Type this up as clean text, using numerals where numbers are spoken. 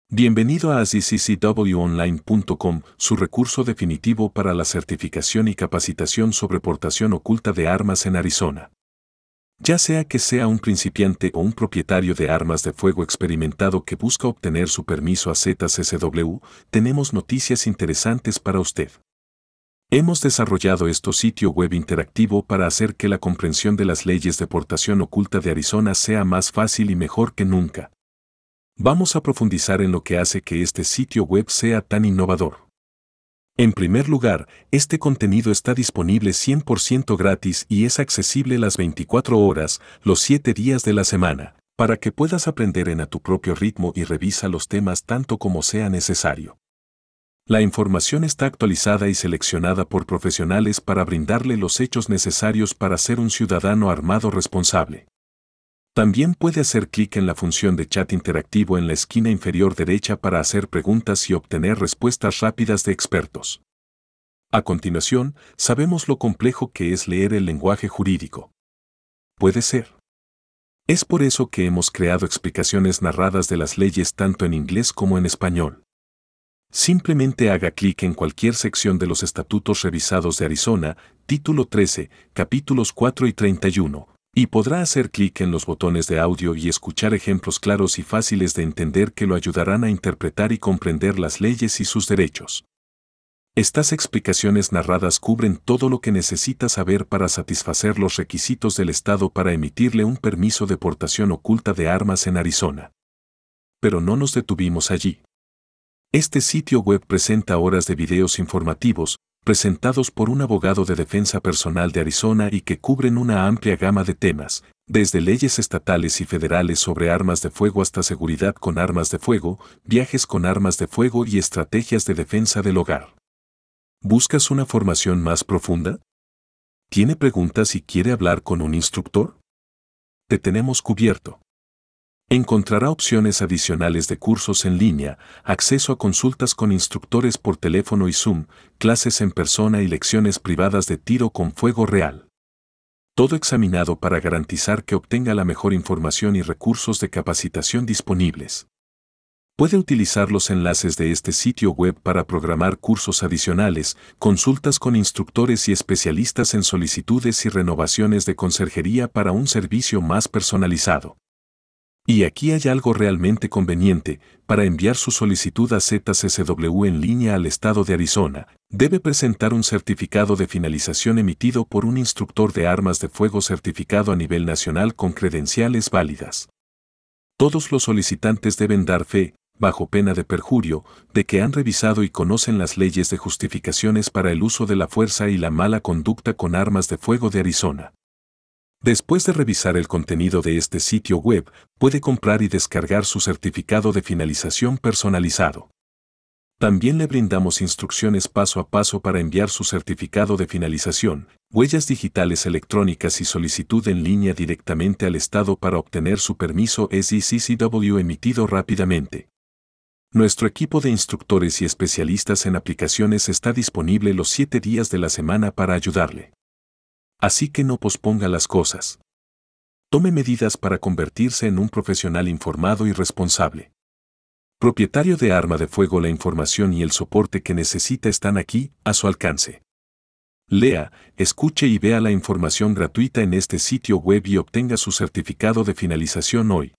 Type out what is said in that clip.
Bienvenido a AZCCWOnline.com, su recurso definitivo para la certificación y capacitación sobre portación oculta de armas en Arizona. Ya sea que sea un principiante o un propietario de armas de fuego experimentado que busca obtener su permiso a ZCCW, tenemos noticias interesantes para usted. Hemos desarrollado este sitio web interactivo para hacer que la comprensión de las leyes de portación oculta de Arizona sea más fácil y mejor que nunca. Vamos a profundizar en lo que hace que este sitio web sea tan innovador. En primer lugar, este contenido está disponible 100% gratis y es accesible las 24 horas, los 7 días de la semana, para que puedas aprender a tu propio ritmo y revisa los temas tanto como sea necesario. La información está actualizada y seleccionada por profesionales para brindarle los hechos necesarios para ser un ciudadano armado responsable. También puede hacer clic en la función de chat interactivo en la esquina inferior derecha para hacer preguntas y obtener respuestas rápidas de expertos. A continuación, sabemos lo complejo que es leer el lenguaje jurídico. Puede ser. Es por eso que hemos creado explicaciones narradas de las leyes tanto en inglés como en español. Simplemente haga clic en cualquier sección de los estatutos revisados de Arizona, título 13, capítulos 4 y 31. Y podrá hacer clic en los botones de audio y escuchar ejemplos claros y fáciles de entender que lo ayudarán a interpretar y comprender las leyes y sus derechos. Estas explicaciones narradas cubren todo lo que necesita saber para satisfacer los requisitos del Estado para emitirle un permiso de portación oculta de armas en Arizona. Pero no nos detuvimos allí. Este sitio web presenta horas de videos informativos, presentados por un abogado de defensa personal de Arizona y que cubren una amplia gama de temas, desde leyes estatales y federales sobre armas de fuego hasta seguridad con armas de fuego, viajes con armas de fuego y estrategias de defensa del hogar. ¿Buscas una formación más profunda? ¿Tiene preguntas y quiere hablar con un instructor? Te tenemos cubierto. Encontrará opciones adicionales de cursos en línea, acceso a consultas con instructores por teléfono y Zoom, clases en persona y lecciones privadas de tiro con fuego real. Todo examinado para garantizar que obtenga la mejor información y recursos de capacitación disponibles. Puede utilizar los enlaces de este sitio web para programar cursos adicionales, consultas con instructores y especialistas en solicitudes y renovaciones de conserjería para un servicio más personalizado. Y aquí hay algo realmente conveniente: para enviar su solicitud a ZCCW en línea al estado de Arizona, debe presentar un certificado de finalización emitido por un instructor de armas de fuego certificado a nivel nacional con credenciales válidas. Todos los solicitantes deben dar fe, bajo pena de perjurio, de que han revisado y conocen las leyes de justificaciones para el uso de la fuerza y la mala conducta con armas de fuego de Arizona. Después de revisar el contenido de este sitio web, puede comprar y descargar su certificado de finalización personalizado. También le brindamos instrucciones paso a paso para enviar su certificado de finalización, huellas digitales electrónicas y solicitud en línea directamente al Estado para obtener su permiso ZCCW emitido rápidamente. Nuestro equipo de instructores y especialistas en aplicaciones está disponible los 7 días de la semana para ayudarle. Así que no posponga las cosas. Tome medidas para convertirse en un profesional informado y responsable. Propietario de arma de fuego, la información y el soporte que necesita están aquí, a su alcance. Lea, escuche y vea la información gratuita en este sitio web y obtenga su certificado de finalización hoy.